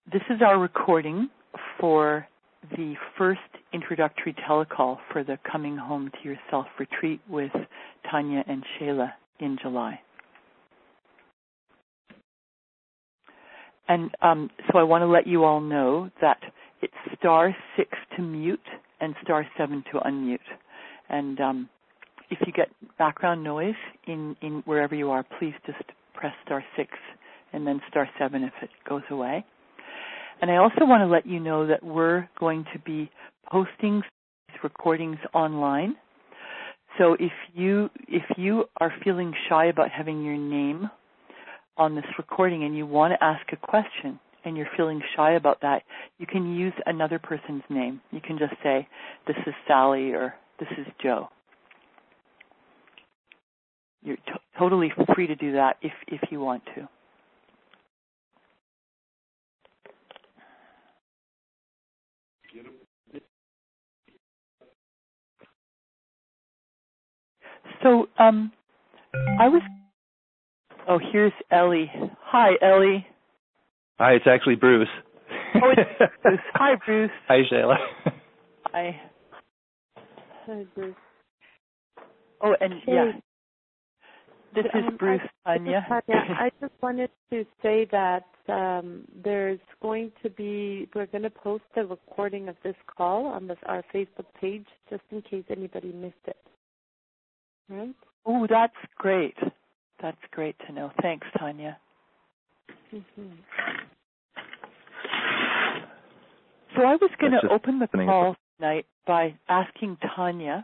This is our recording for the first introductory telecall for the Coming Home to Yourself retreat with Tanya and Shayla in July. And so I want to let you all know that it's *6 to mute and *7 to unmute. And if you get background noise in wherever you are, please just press *6 and then *7 if it goes away. And I also want to let you know that we're going to be posting these recordings online. So if you are feeling shy about having your name on this recording and you want to ask a question and you're feeling shy about that, you can use another person's name. You can just say, this is Sally or this is Joe. You're totally free to do that if you want to. So here's Ellie. Hi, Ellie. Hi, it's actually Bruce. Oh, it's Bruce. Hi, Bruce. Hi, Shayla. Hi. Hi, Bruce. Oh, and yeah. This is Bruce, Tanya. I just wanted to say that we're going to post a recording of this call on our Facebook page just in case anybody missed it. Right? Oh, that's great. That's great to know. Thanks, Tanya. Mm-hmm. So I was going to open the call tonight by asking Tanya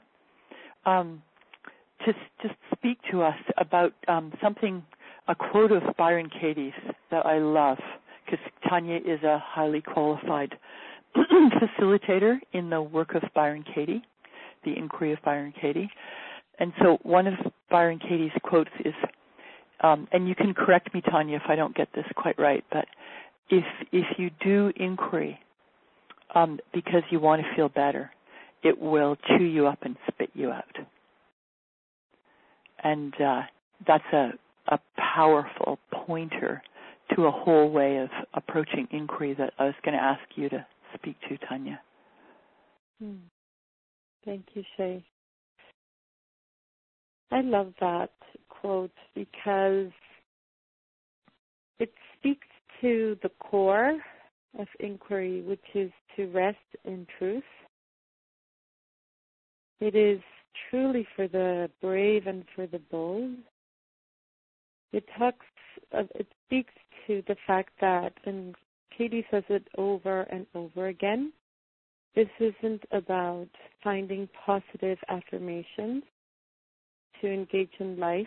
to just speak to us about a quote of Byron Katie's that I love, because Tanya is a highly qualified facilitator in the work of Byron Katie, the inquiry of Byron Katie. And so one of Byron Katie's quotes is, and you can correct me, Tanya, if I don't get this quite right, but if you do inquiry because you want to feel better, it will chew you up and spit you out. And that's a powerful pointer to a whole way of approaching inquiry that I was going to ask you to speak to, Tanya. Thank you, Shay. I love that quote because it speaks to the core of inquiry, which is to rest in truth. It is truly for the brave and for the bold. It speaks to the fact that, and Katie says it over and over again, this isn't about finding positive affirmations to engage in life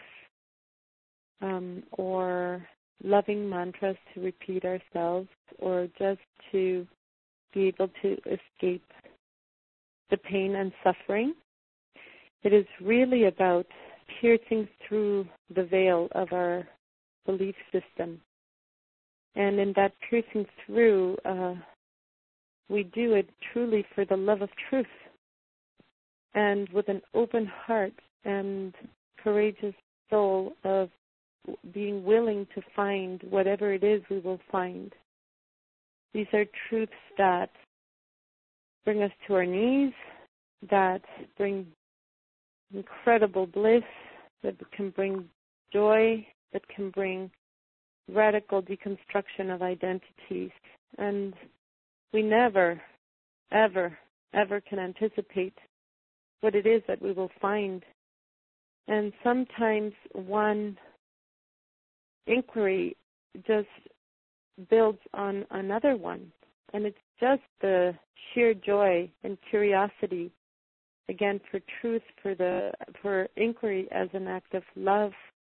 or loving mantras to repeat ourselves or just to be able to escape the pain and suffering. It is really about piercing through the veil of our belief system. And in that piercing through, we do it truly for the love of truth and with an open heart and courageous soul of being willing to find whatever it is we will find. These are truths that bring us to our knees, that bring incredible bliss, that can bring joy, that can bring radical deconstruction of identities. And we never, ever, ever can anticipate what it is that we will find. And sometimes one inquiry just builds on another one. And it's just the sheer joy and curiosity, again, for truth, for inquiry as an act of love,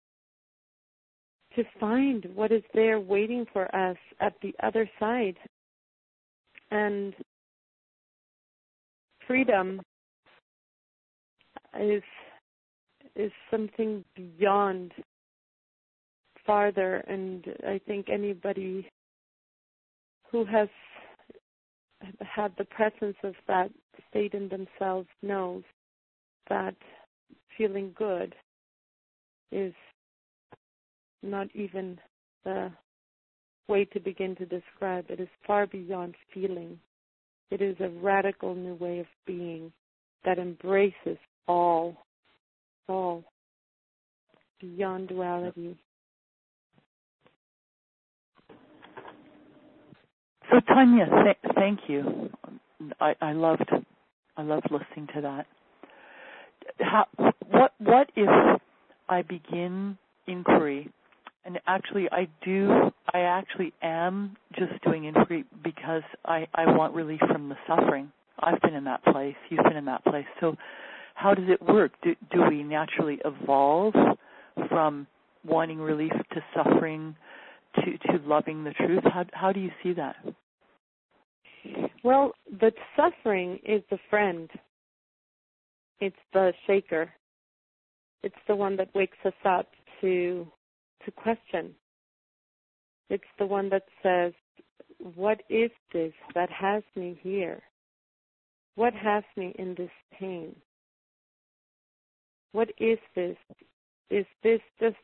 to find what is there waiting for us at the other side. And freedom is something beyond farther, and I think anybody who has had the presence of that state in themselves knows that feeling good is not even the way to begin to describe. It is far beyond feeling. It is a radical new way of being that embraces all, beyond duality. So Tanya, thank you. I loved listening to that. What if I begin inquiry, and actually I actually am just doing inquiry because I want relief from the suffering. I've been in that place. You've been in that place. So how does it work? Do we naturally evolve from wanting relief to suffering to loving the truth? How do you see that? Well, the suffering is the friend. It's the shaker. It's the one that wakes us up to question. It's the one that says, what is this that has me here? What has me in this pain? What is this? Is this just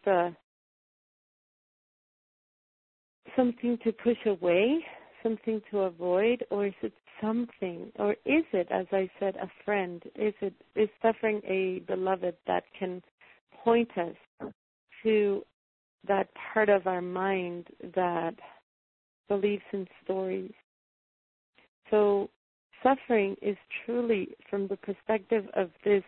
something to push away, something to avoid, or is it something, or is it, as I said, a friend? Is suffering a beloved that can point us to that part of our mind that believes in stories? So suffering is truly, from the perspective of this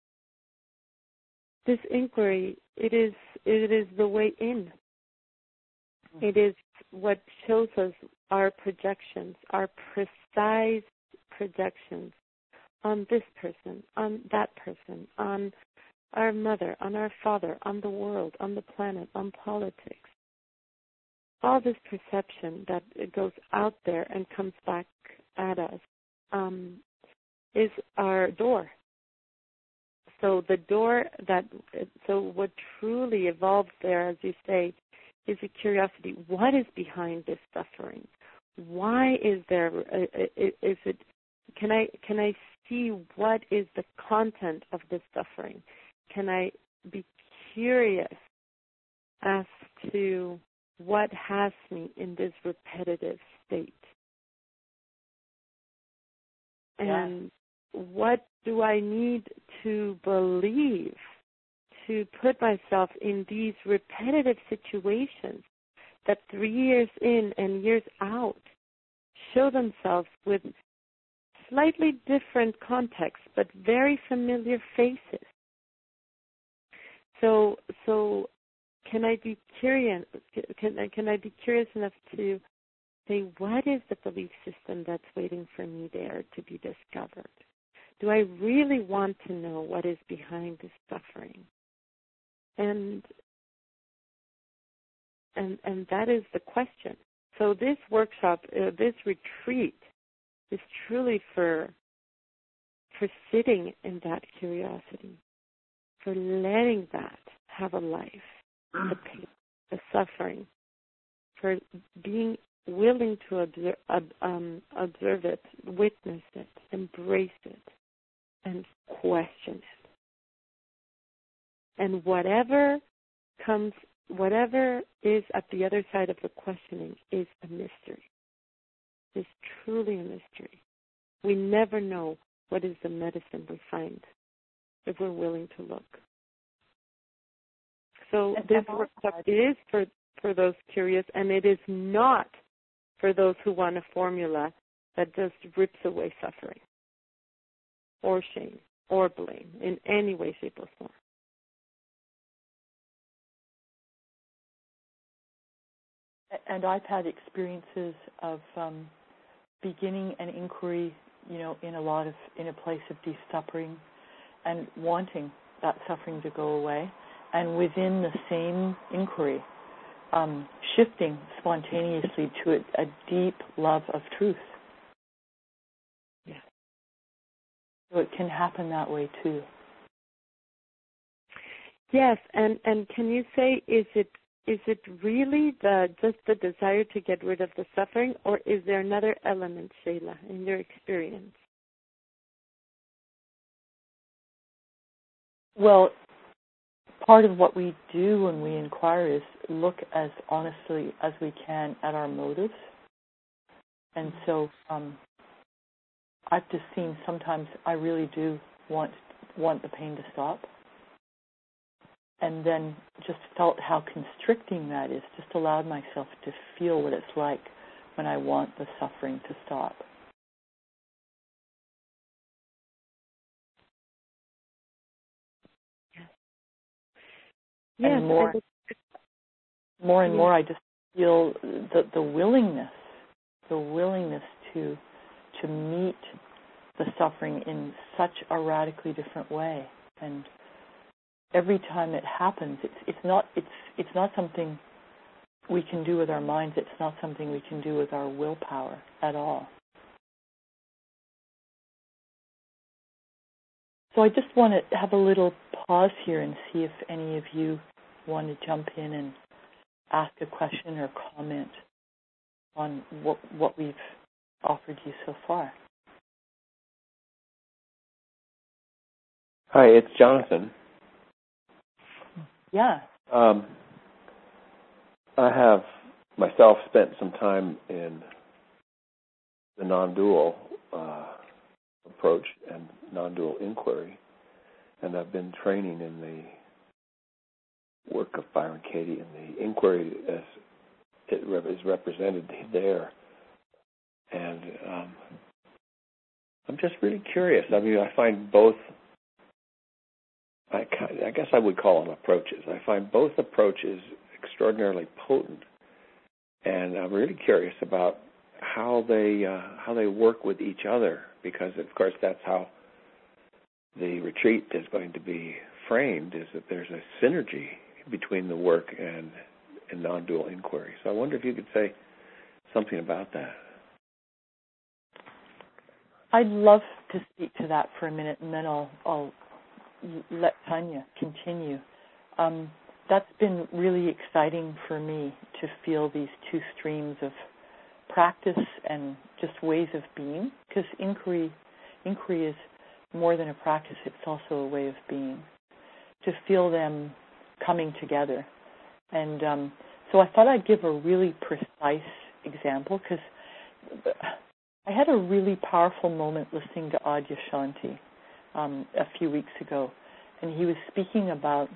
inquiry, it is the way in. It is what shows us our projections, our precise projections on this person, on that person, on our mother, on our father, on the world, on the planet, on politics. All this perception that it goes out there and comes back at us is our door. So the door so what truly evolves there, as you say, is a curiosity. What is behind this suffering? Why is there? Is it? Can I see what is the content of this suffering? Can I be curious as to what has me in this repetitive state? And what do I need to believe to put myself in these repetitive situations that 3 years in and years out show themselves with slightly different contexts but very familiar faces? So can I be curious? Can I be curious enough to say, what is the belief system that's waiting for me there to be discovered? Do I really want to know what is behind this suffering? And that is the question. So this workshop, this retreat, is truly for sitting in that curiosity, for letting that have a life, the pain, the suffering, for being willing to observe it, witness it, embrace it, and question it. And whatever is at the other side of the questioning is a mystery. It's truly a mystery. We never know what is the medicine we find if we're willing to look. So this workshop is for those curious, and it is not for those who want a formula that just rips away suffering or shame or blame in any way, shape, or form. And I've had experiences of beginning an inquiry, in a place of deep suffering, and wanting that suffering to go away, and within the same inquiry, shifting spontaneously to a deep love of truth. Yeah. So it can happen that way too. Yes, and can you say, is it really just the desire to get rid of the suffering, or is there another element, Shayla, in your experience? Well, part of what we do when we inquire is look as honestly as we can at our motives. And so I've just seen sometimes I really do want the pain to stop. And then just felt how constricting that is, just allowed myself to feel what it's like when I want the suffering to stop. Yes, and more and more I just feel the willingness to meet the suffering in such a radically different way. And every time it happens, it's not something we can do with our minds. It's not something we can do with our willpower at all. So I just want to have a little pause here and see if any of you want to jump in and ask a question or comment on what we've offered you so far. Hi, it's Jonathan. Yeah. I have myself spent some time in the non-dual approach and non-dual inquiry, and I've been training in the work of Byron Katie and the inquiry as it is represented there. And I'm just really curious. I mean, I find both, I guess I would call them approaches. I find both approaches extraordinarily potent, and I'm really curious about how they work with each other, because of course that's how the retreat is going to be framed, is that there's a synergy between the work and non-dual inquiry. So I wonder if you could say something about that. I'd love to speak to that for a minute, and then I'll let Tanya continue. That's been really exciting for me to feel these two streams of practice and just ways of being, because inquiry is more than a practice, it's also a way of being, to feel them coming together. And so I thought I'd give a really precise example, because I had a really powerful moment listening to Adyashanti a few weeks ago, and he was speaking about,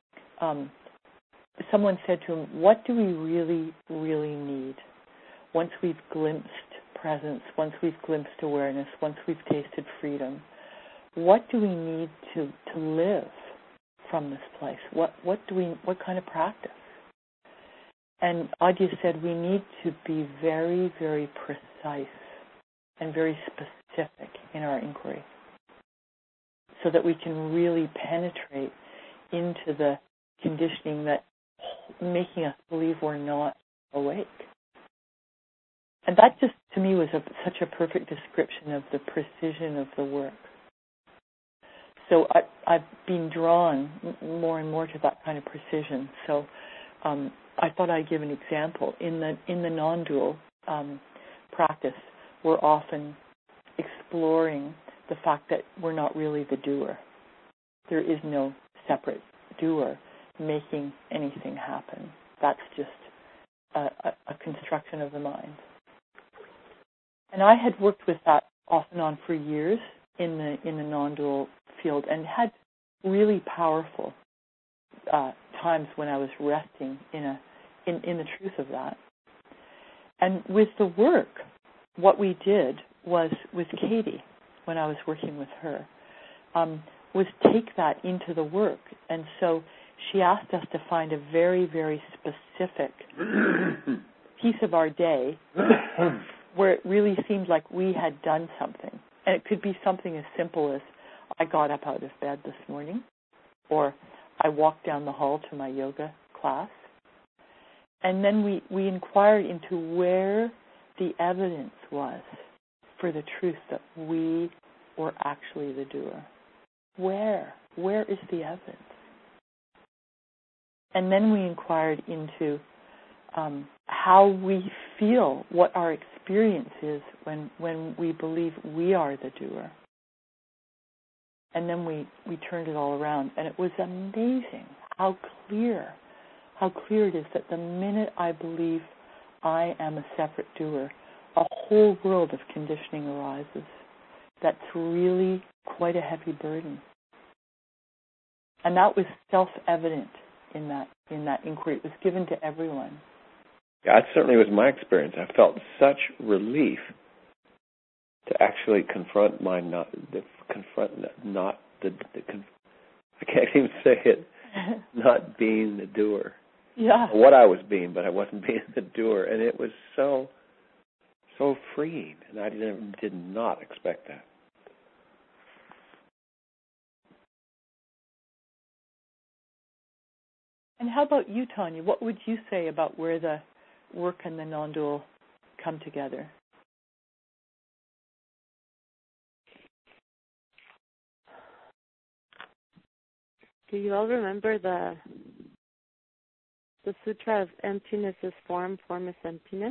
someone said to him, what do we really, really need? Once we've glimpsed presence, once we've glimpsed awareness, once we've tasted freedom, what do we need to live from this place? What kind of practice? And Adya said we need to be very, very precise and very specific in our inquiry, so that we can really penetrate into the conditioning that's making us believe we're not awake. And that just, to me, was such a perfect description of the precision of the work. So I've been drawn more and more to that kind of precision. So I thought I'd give an example. In the non-dual practice, we're often exploring the fact that we're not really the doer. There is no separate doer making anything happen. That's just a construction of the mind. And I had worked with that off and on for years in the non-dual field, and had really powerful times when I was resting in the truth of that. And with the work, what we did was, with Katie, when I was working with her, was take that into the work. And so she asked us to find a very, very specific piece of our day where it really seemed like we had done something. And it could be something as simple as, I got up out of bed this morning, or I walked down the hall to my yoga class. And then we inquired into where the evidence was for the truth that we were actually the doer. Where is the evidence? And then we inquired into how we feel, what our experience is when we believe we are the doer. And then we turned it all around, and it was amazing how clear it is that the minute I believe I am a separate doer, a whole world of conditioning arises. That's really quite a heavy burden. And that was self-evident in that inquiry. It was given to everyone. Yeah, that certainly was my experience. I felt such relief to actually confront I can't even say it, not being the doer. Yeah. What I was being, but I wasn't being the doer. And it was so freeing. And I did not expect that. And how about you, Tanya? What would you say about where the work and the non-dual come together? Do you all remember the Sutra of Emptiness is Form, Form is Emptiness?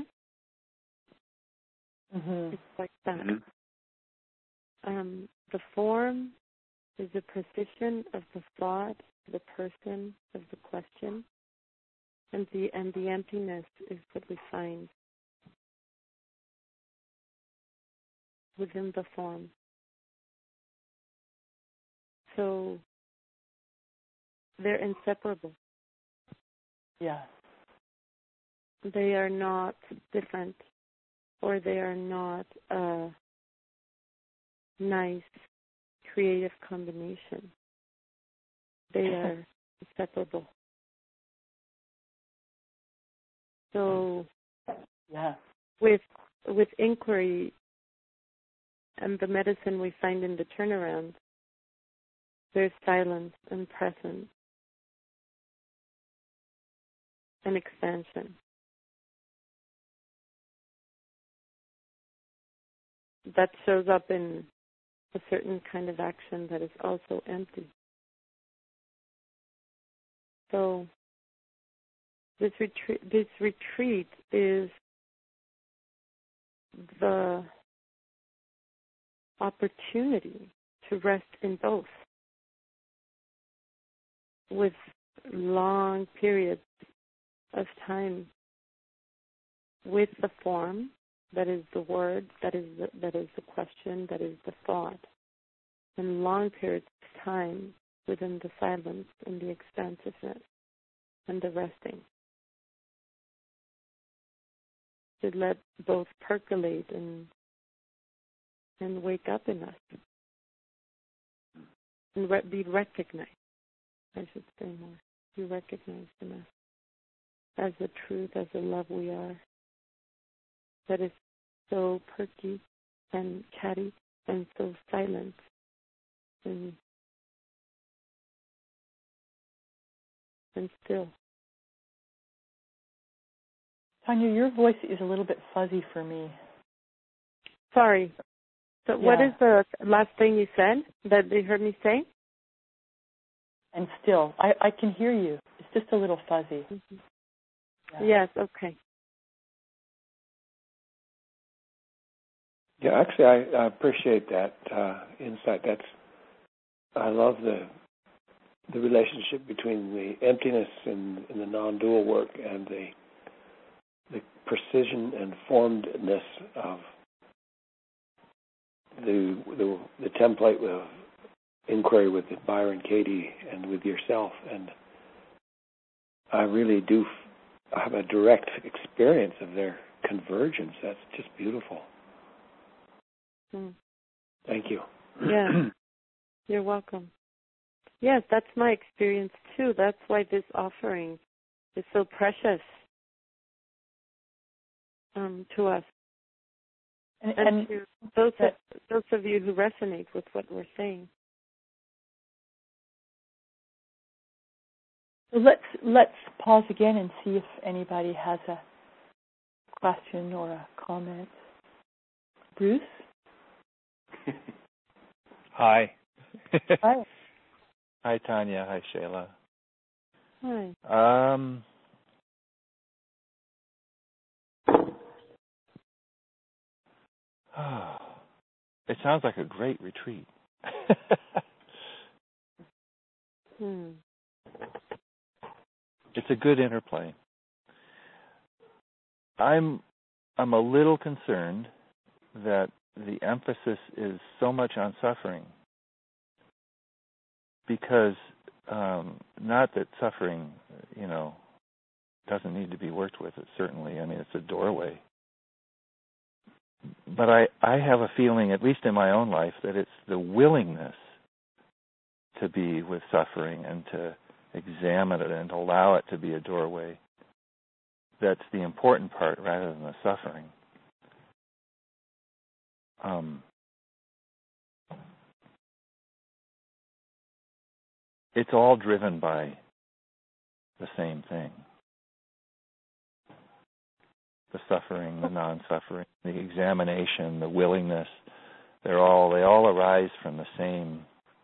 Mm-hmm. It's like that. Mm-hmm. The form is the precision of the thought, the person, of the question, and the emptiness is what we find within the form. So they're inseparable. Yeah. They are not different, or they are not a nice, creative combination. They are inseparable. So, yeah, with inquiry and the medicine we find in the turnaround, there's silence and presence and expansion. That shows up in a certain kind of action that is also empty. So this retreat is the opportunity to rest in both, with long periods of time with the form, that is the word, that is the question, that is the thought, and long periods of time within the silence and the expansiveness and the resting, to let both percolate and wake up in us and be recognized. I should say more. Be recognized in us as the truth, as the love we are. That is so perky and chatty and so silent and still. Tanya, your voice is a little bit fuzzy for me. Sorry. So what is the last thing you said that they heard me say? And still. I can hear you. It's just a little fuzzy. Mm-hmm. Yeah. Yes, okay. Yeah, actually, I appreciate that insight. I love the relationship between the emptiness in the non-dual work and the precision and formedness of the template of inquiry with Byron Katie and with yourself. And I really do have a direct experience of their convergence. That's just beautiful. Thank you. Yeah, you're welcome. Yes, that's my experience too. That's why this offering is so precious to us, and to those of you who resonate with what we're saying. Let's pause again and see if anybody has a question or a comment. Bruce? Hi. Hi. Hi, Tanya. Hi, Shayla. Hi. It sounds like a great retreat. it's a good interplay. I'm a little concerned that the emphasis is so much on suffering, because not that suffering, doesn't need to be worked with. It certainly, it's a doorway. But I have a feeling, at least in my own life, that it's the willingness to be with suffering and to examine it and allow it to be a doorway that's the important part rather than the suffering. It's all driven by the same thing. The suffering, the non-suffering, the examination, the willingness, they all arise from the same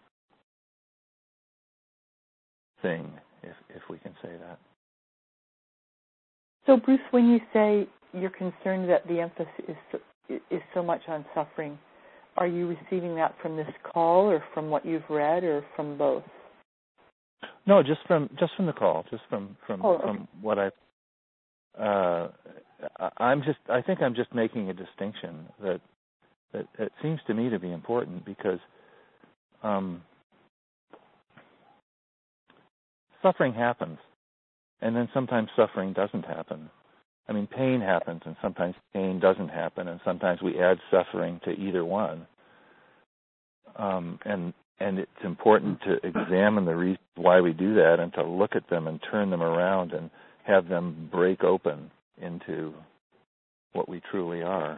thing, if we can say that. So, Bruce, when you say you're concerned that the emphasis is so much on suffering, are you receiving that from this call, or from what you've read, or from both? No, just from the call, from what I think I'm just making a distinction that it seems to me to be important, because suffering happens, and then sometimes suffering doesn't happen. Pain happens, and sometimes pain doesn't happen, and sometimes we add suffering to either one. And it's important to examine the reasons why we do that, and to look at them and turn them around and have them break open into what we truly are.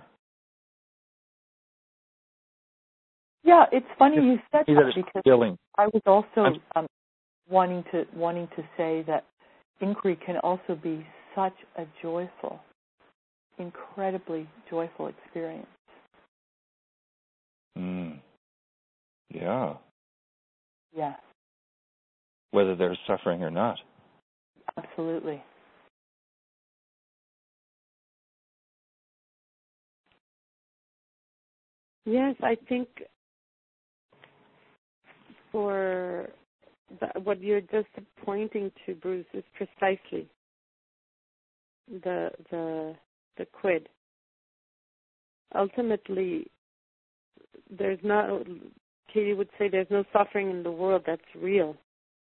Yeah, it's funny you said that, because feeling. I was also wanting to say that inquiry can also be such a joyful, incredibly joyful experience. Yeah. Yeah. Whether there's suffering or not. Absolutely. Yes, I think for what you're just pointing to, Bruce, is precisely the quid. Ultimately, Katie would say there's no suffering in the world that's real.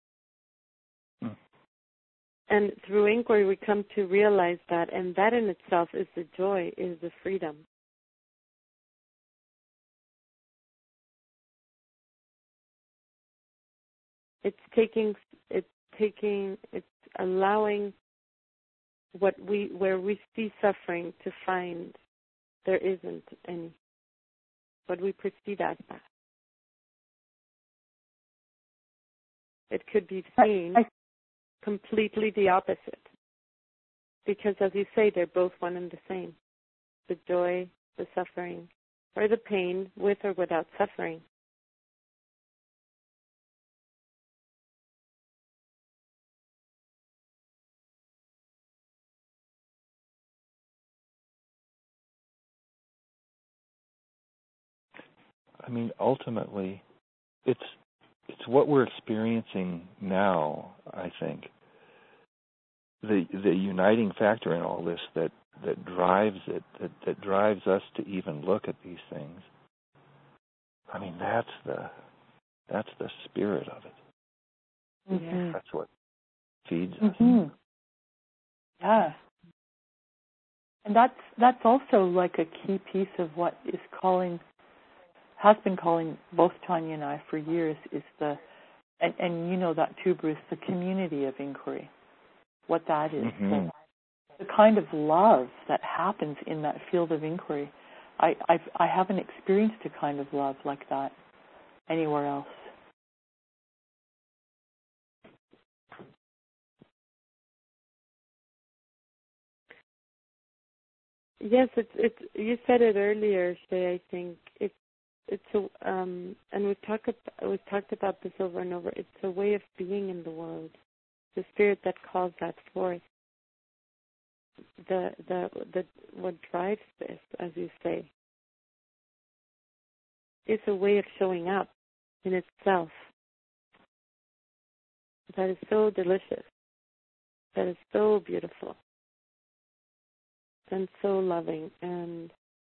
And through inquiry, we come to realize that, and that in itself is the joy, is the freedom. It's allowing where we see suffering to find there isn't any, what we perceive as that. It could be seen completely the opposite, because as you say, they're both one and the same. The joy, the suffering, or the pain, with or without suffering. Ultimately, it's what we're experiencing now, I think. The uniting factor in all this that drives it, that drives us to even look at these things. That's the spirit of it. Mm-hmm. That's what feeds us. Mm-hmm. Yeah. And that's also like a key piece of what has been calling both Tanya and I for years, is and you know that too, Bruce, the community of inquiry, what that is. Mm-hmm. The kind of love that happens in that field of inquiry. I haven't experienced a kind of love like that anywhere else. Yes, it's. You said it earlier, Shay. I think it's and we've talked about this over and over. It's a way of being in the world, the spirit that calls that forth. The what drives this, as you say, is a way of showing up in itself that is so delicious, that is so beautiful and so loving and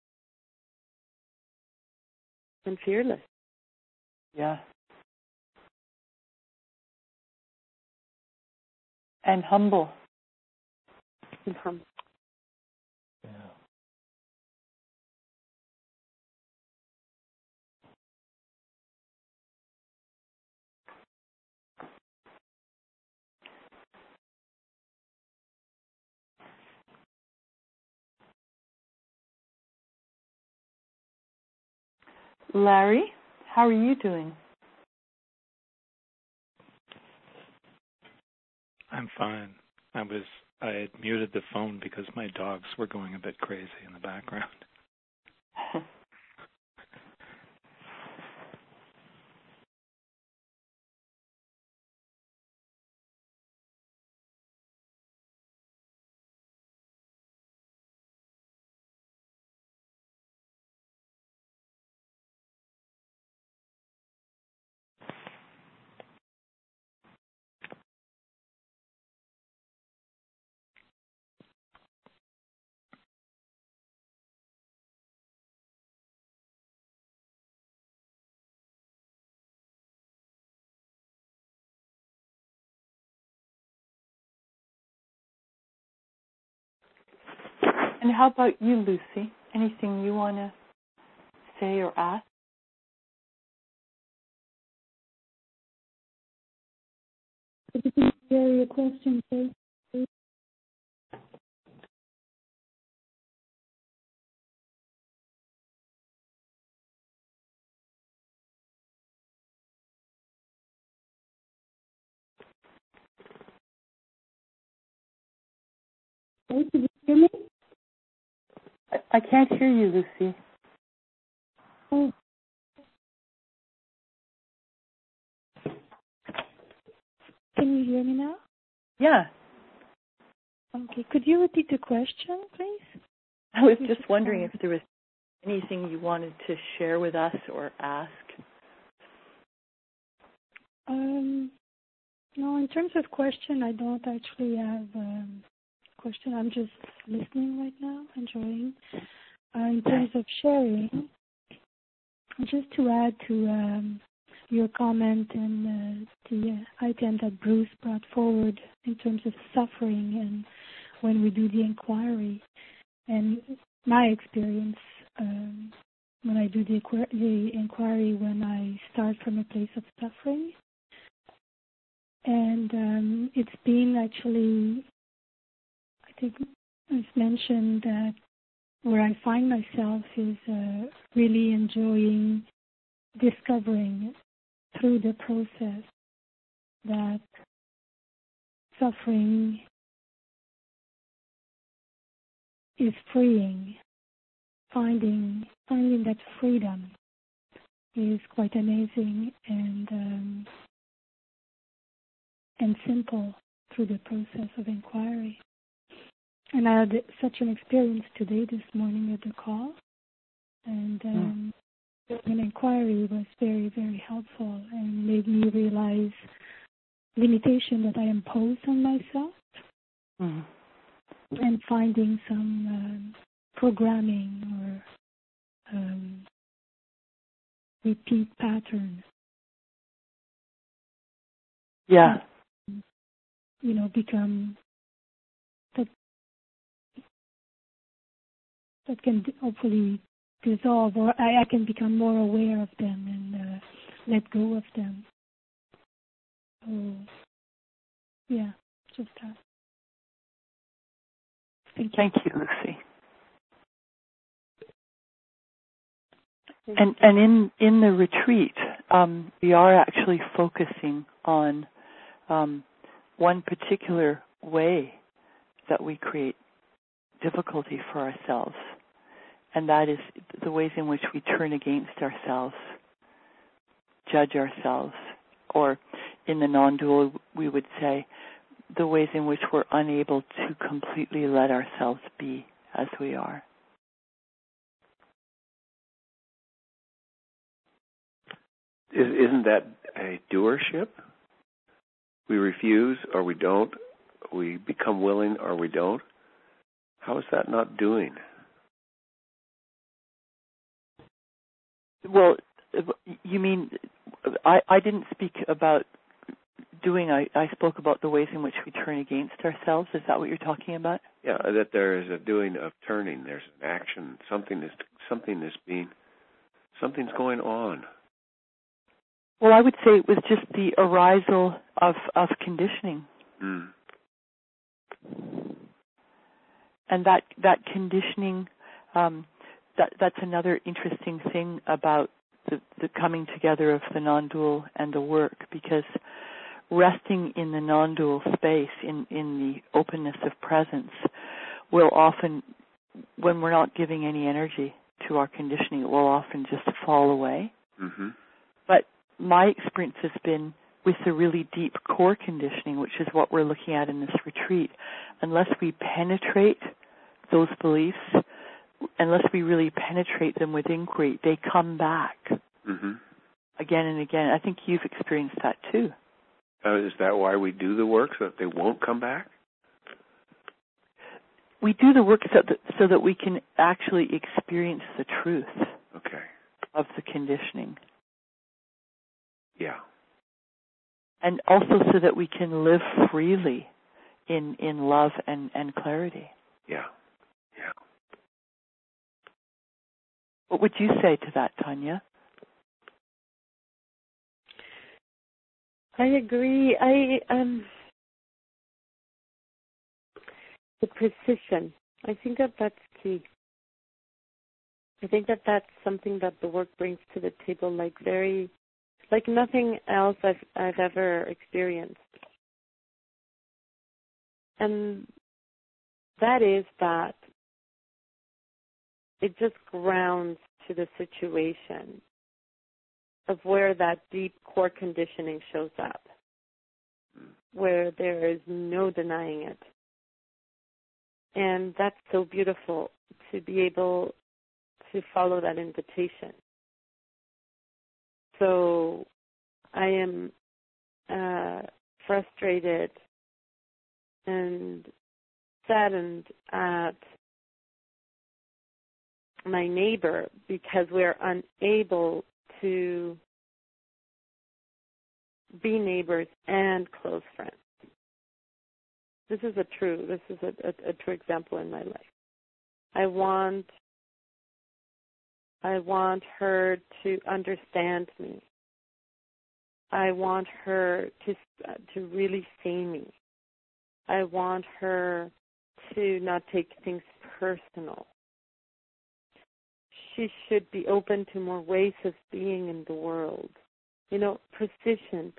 fearless. Yeah. And humble. And humble. Yeah. Larry, how are you doing? I'm fine. I had muted the phone because my dogs were going a bit crazy in the background. And how about you, Lucy? Anything you want to say or ask? I didn't hear your question, please. Did you hear me? I can't hear you, Lucy. Oh. Can you hear me now? Yeah. Okay. Could you repeat the question, please? I was just wondering if there was anything you wanted to share with us or ask. No, in terms of question, I don't actually have a question. I'm just listening right now, enjoying. In terms of sharing, just to add to your comment and the item that Bruce brought forward in terms of suffering and when we do the inquiry, and my experience when I do the inquiry when I start from a place of suffering. And it's been actually, I think it's mentioned that where I find myself is really enjoying discovering through the process that suffering is freeing. Finding that freedom is quite amazing and simple through the process of inquiry. And I had such an experience today, this morning at the call, and an inquiry was very, very helpful and made me realize limitation that I imposed on myself, and finding some programming or repeat patterns. Yeah. Become that can hopefully dissolve, or I can become more aware of them and let go of them. So, yeah, just that. Thank you, Lucy. And in the retreat, we are actually focusing on one particular way that we create difficulty for ourselves, and that is the ways in which we turn against ourselves, judge ourselves, or in the non-dual we would say the ways in which we're unable to completely let ourselves be as we are. Isn't that a doership? We refuse or we don't we become willing or we don't. How is that not doing? Well, you mean, I didn't speak about doing, I spoke about the ways in which we turn against ourselves. Is that what you're talking about? Yeah, that there is a doing of turning. There's an action. Something's going on. Well, I would say it was just the arisal of conditioning. Mm. And that conditioning, that's another interesting thing about the coming together of the non-dual and the work, because resting in the non-dual space, in the openness of presence, will often, when we're not giving any energy to our conditioning, it will often just fall away. Mm-hmm. But my experience has been with the really deep core conditioning, which is what we're looking at in this retreat. Unless we penetrate those beliefs, unless we really penetrate them with inquiry, they come back again and again. I think you've experienced that too. Is that why we do the work, so that they won't come back? We do the work so that we can actually experience the truth of the conditioning. Yeah. And also so that we can live freely in love and clarity. Yeah. Yeah. What would you say to that, Tanya? I agree. The precision. I think that's key. I think that's something that the work brings to the table, like nothing else I've ever experienced. And that is that it just grounds to the situation of where that deep core conditioning shows up, where there is no denying it. And that's so beautiful to be able to follow that invitation. So I am frustrated and saddened at my neighbor because we're unable to be neighbors and close friends. This is a true example in my life. I want her to understand me. I want her to really see me. I want her to not take things personal. She should be open to more ways of being in the world. You know, precision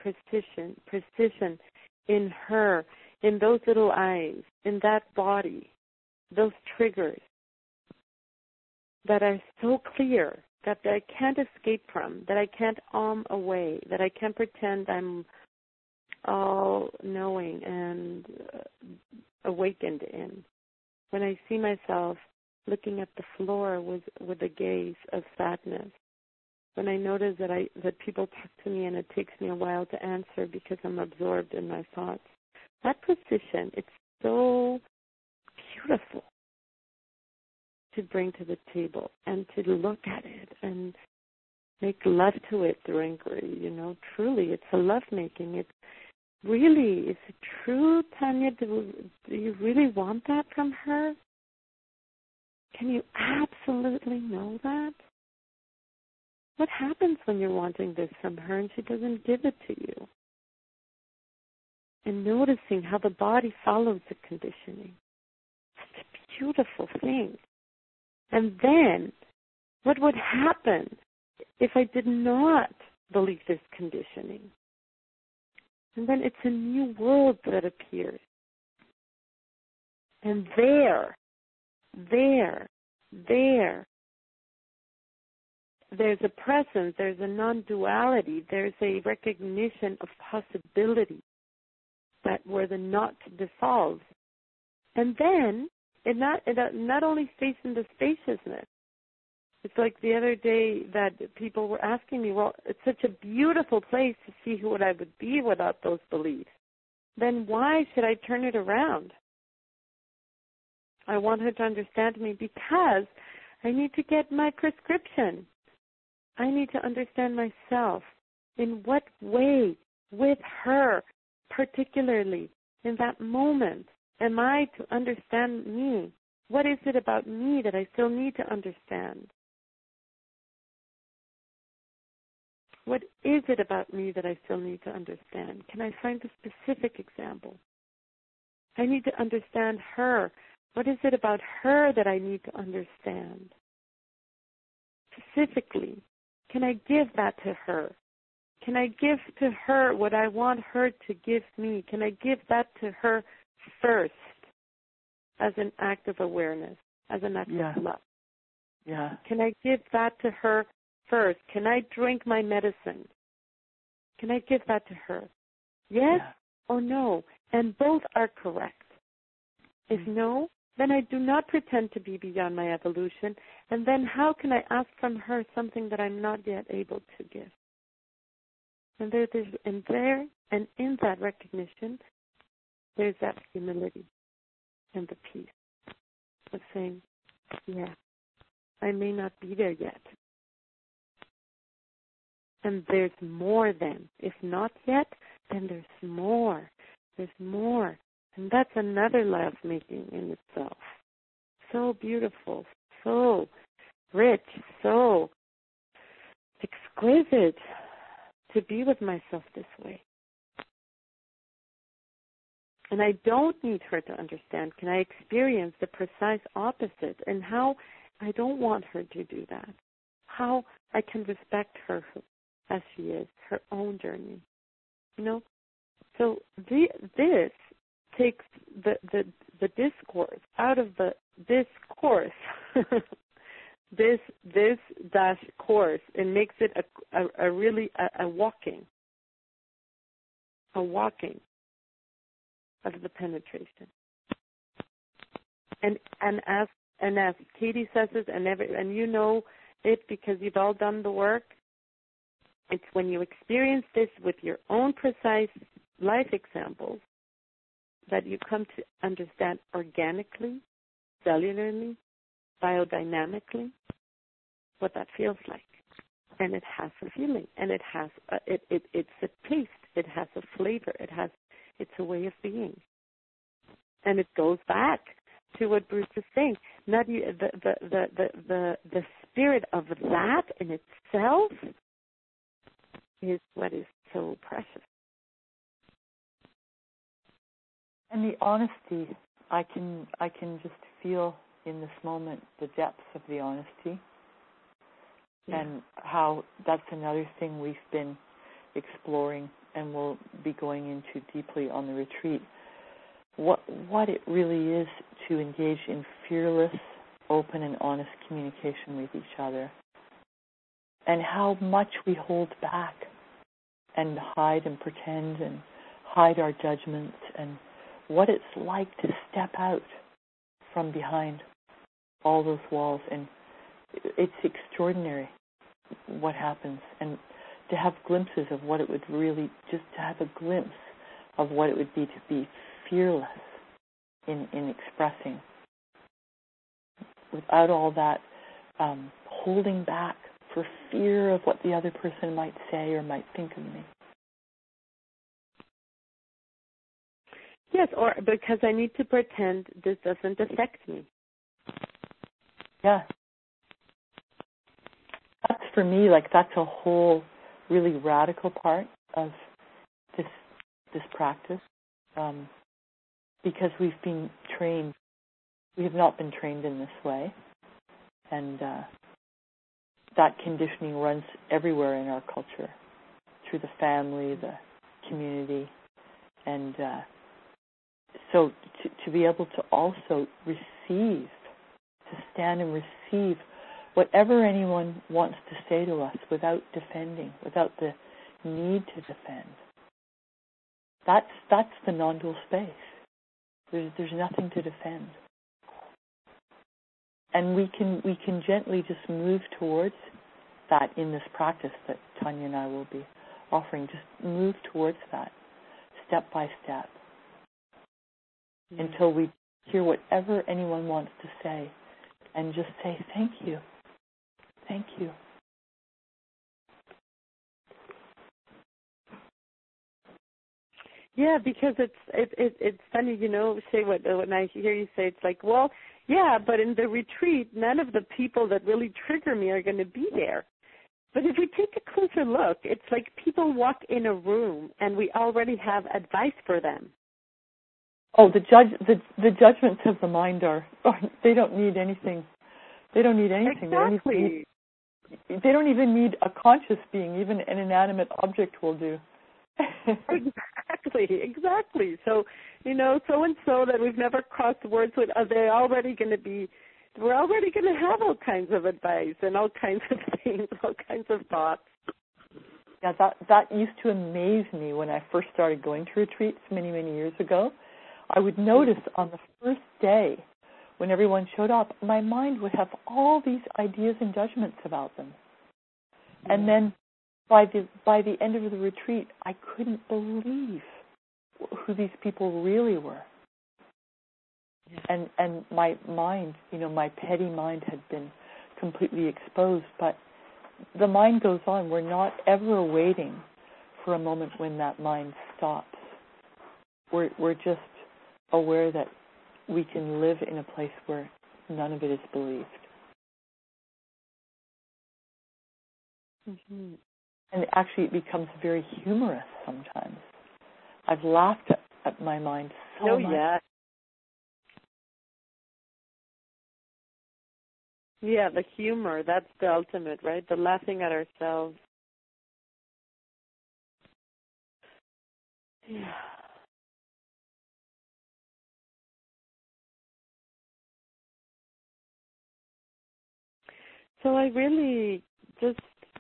in her, in those little eyes, in that body, those triggers that are so clear that I can't escape from, that I can't away, that I can't pretend I'm all-knowing and awakened in. When I see myself looking at the floor with a gaze of sadness, when I notice that people talk to me and it takes me a while to answer because I'm absorbed in my thoughts, that precision, it's so beautiful to bring to the table and to look at it and make love to it through inquiry. You know, truly, it's a lovemaking. It's really, is it true, Tanya? Do you really want that from her? Can you absolutely know that? What happens when you're wanting this from her and she doesn't give it to you? And noticing how the body follows the conditioning. It's a beautiful thing. And then, what would happen if I did not believe this conditioning? And then it's a new world that appears. And there's a presence, there's a non-duality, there's a recognition of possibility that where the not dissolves. And then it not only stays in the spaciousness. It's like the other day that people were asking me, well, it's such a beautiful place to see what I would be without those beliefs. then why should I turn it around? I want her to understand me because I need to get my prescription. I need to understand myself. In what way, with her, particularly in that moment, am I to understand me? What is it about me that I still need to understand? What is it about me that I still need to understand? Can I find a specific example? I need to understand her. What is it about her that I need to understand? Specifically, can I give that to her? Can I give to her what I want her to give me? Can I give that to her first as an act of awareness, as an act of love? Yeah. Can I give that to her first? Can I drink my medicine? Can I give that to her? Yes or no? And both are correct. If no, then I do not pretend to be beyond my evolution. And then how can I ask from her something that I'm not yet able to give? And in that recognition, there's that humility and the peace of saying, yeah, I may not be there yet. And there's more then. If not yet, then there's more. There's more. And that's another love-making in itself. So beautiful, so rich, so exquisite to be with myself this way. And I don't need her to understand. Can I experience the precise opposite? And how I don't want her to do that. How I can respect her as she is, her own journey. You know? So this takes the discourse out of the discourse, this dash course, and makes it a really walking of the penetration. And as Katie says it, and you know it because you've all done the work. It's when you experience this with your own precise life examples that you come to understand organically, cellularly, biodynamically, what that feels like. And it has a feeling, and it has it's a taste, it has a flavor, it's a way of being. And it goes back to what Bruce is saying. Not the spirit of that in itself is what is so precious. And the honesty, I can just feel in this moment the depths of the honesty, and how that's another thing we've been exploring and will be going into deeply on the retreat. What it really is to engage in fearless, open, and honest communication with each other, and how much we hold back and hide and pretend and hide our judgments, and what it's like to step out from behind all those walls. And it's extraordinary what happens, and to have glimpses of what it would really, just to have a glimpse of what it would be to be fearless in expressing without all that holding back for fear of what the other person might say or might think of me. Yes, or because I need to pretend this doesn't affect me. Yeah. That's for me, that's a whole really radical part of this practice, because we've been trained, we have not been trained in this way, and that conditioning runs everywhere in our culture, through the family, the community, and so to be able to also receive, to stand and receive whatever anyone wants to say to us without defending, without the need to defend. That's the non-dual space. There's nothing to defend. And we can gently just move towards that in this practice that Tanya and I will be offering. Just move towards that, step by step, until we hear whatever anyone wants to say, and just say, thank you. Thank you. Yeah, because it's funny, Shay, when I hear you say, it's like, well, yeah, but in the retreat, none of the people that really trigger me are going to be there. But if we take a closer look, it's like people walk in a room and we already have advice for them. Oh, the judgments of the mind they don't need anything. They don't need anything. Exactly. They don't even need a conscious being. Even an inanimate object will do. Exactly. So, so-and-so that we've never crossed words with, we're already going to have all kinds of advice and all kinds of things, all kinds of thoughts. Yeah, that used to amaze me when I first started going to retreats many, many years ago. I would notice on the first day when everyone showed up, my mind would have all these ideas and judgments about them. And then by the end of the retreat, I couldn't believe who these people really were. And my mind, my petty mind had been completely exposed. But the mind goes on. We're not ever waiting for a moment when that mind stops. We're just aware that we can live in a place where none of it is believed. Mm-hmm. And actually it becomes very humorous sometimes. I've laughed at my mind so much. Yeah. Yeah, the humor, that's the ultimate, right? The laughing at ourselves. Yeah. So I really just,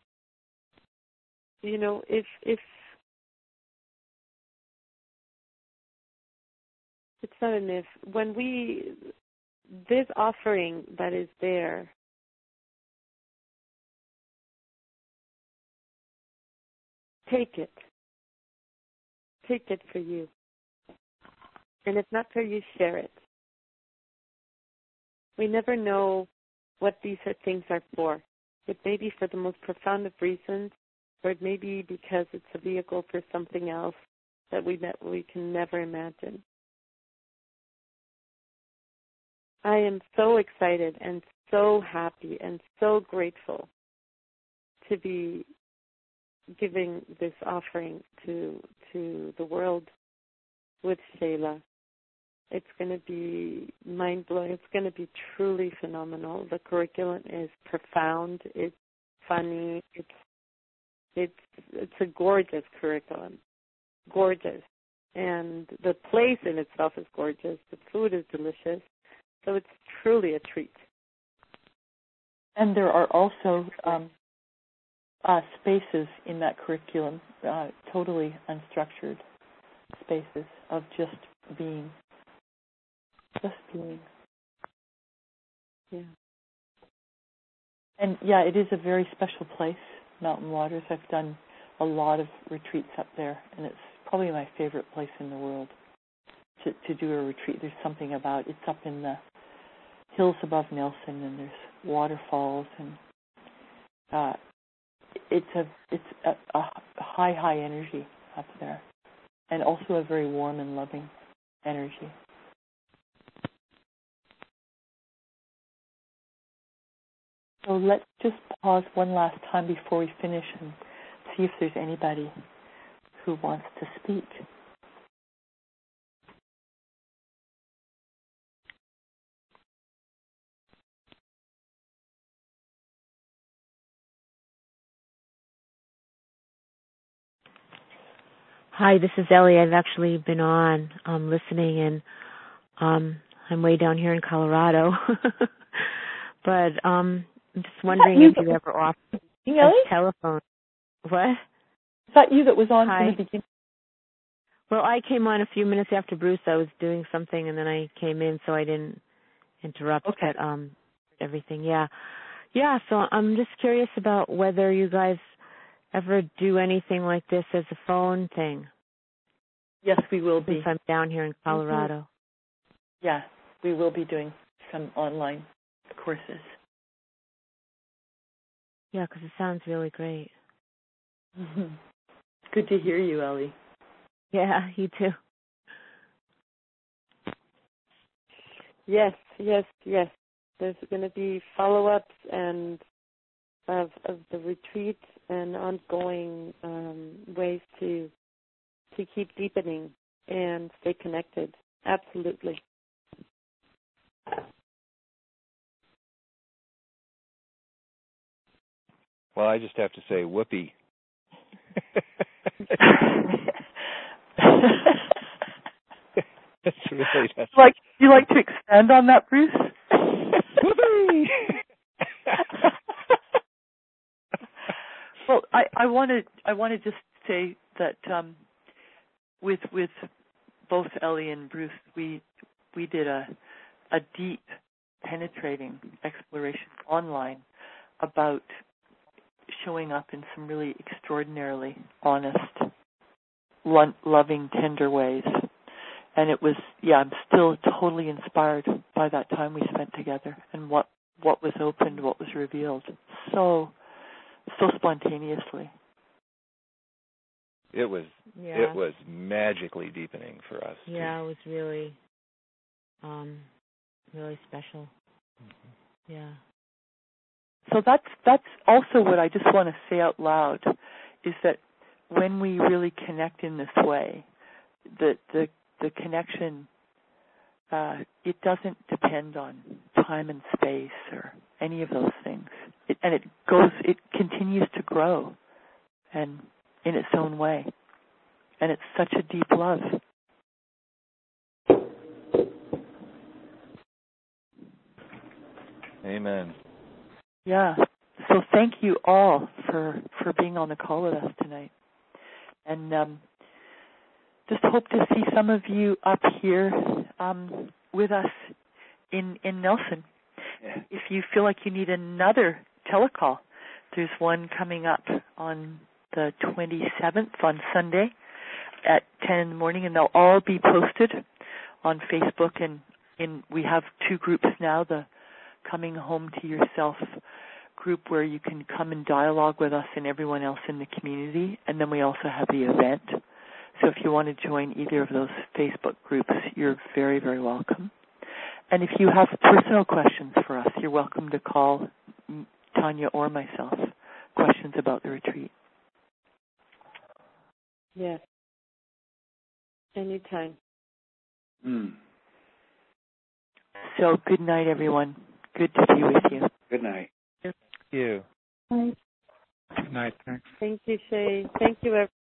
if it's not an if, when this offering that is there, take it. Take it for you. And if not for you, share it. We never know what these things are for. It may be for the most profound of reasons, or it may be because it's a vehicle for something else that we can never imagine. I am so excited and so happy and so grateful to be giving this offering to the world with Shayla. It's going to be mind-blowing. It's going to be truly phenomenal. The curriculum is profound. It's funny. It's a gorgeous curriculum. Gorgeous. And the place in itself is gorgeous. The food is delicious. So it's truly a treat. And there are also spaces in that curriculum, totally unstructured spaces of just being. Just being. Yeah. And it is a very special place, Mountain Waters. I've done a lot of retreats up there, and it's probably my favorite place in the world to do a retreat. There's something about it's up in the hills above Nelson, and there's waterfalls, and it's a high energy up there, and also a very warm and loving energy. So let's just pause one last time before we finish and see if there's anybody who wants to speak. Hi, this is Ellie. I've actually been on listening, and I'm way down here in Colorado. But I'm just wondering if you ever offered a telephone. What? Is that you that was on from the beginning? Well, I came on a few minutes after Bruce. I was doing something, and then I came in, so I didn't interrupt. Okay. But everything, yeah. So I'm just curious about whether you guys ever do anything like this as a phone thing. Yes, we will be. Since I'm down here in Colorado. Yeah, we will be doing some online courses. Yeah, because it sounds really great. Mm-hmm. Good to hear you, Ellie. Yeah, you too. Yes. There's going to be follow-ups and of the retreat and ongoing ways to keep deepening and stay connected. Absolutely. Well, I just have to say, whoopee. That's really that's you like to expand on that, Bruce? Whoopee. Well, I want to just say that with both Ellie and Bruce, we did a deep, penetrating exploration online about showing up in some really extraordinarily honest, loving, tender ways. And it was, I'm still totally inspired by that time we spent together and what was opened, what was revealed so spontaneously. It was magically deepening for us. Yeah, it was really really special. Mm-hmm. Yeah. So that's also what I just want to say out loud, is that when we really connect in this way, the connection, it doesn't depend on time and space or any of those things. It continues to grow and in its own way. And it's such a deep love. Amen. Yeah. So thank you all for being on the call with us tonight. And just hope to see some of you up here with us in Nelson. Yeah. If you feel like you need another telecall, there's one coming up on the 27th on Sunday at 10 in the morning, and they'll all be posted on Facebook. And we have two groups now, the Coming Home to Yourself group, where you can come and dialogue with us and everyone else in the community, and then we also have the event. So if you want to join either of those Facebook groups, you're very, very welcome. And if you have personal questions for us, you're welcome to call Tanya or myself, questions about the retreat. Yes. Anytime. So good night, everyone. Good to be with you. Good night. Thank you. Bye. Good night. Thanks. Thank you, Shay. Thank you, everyone.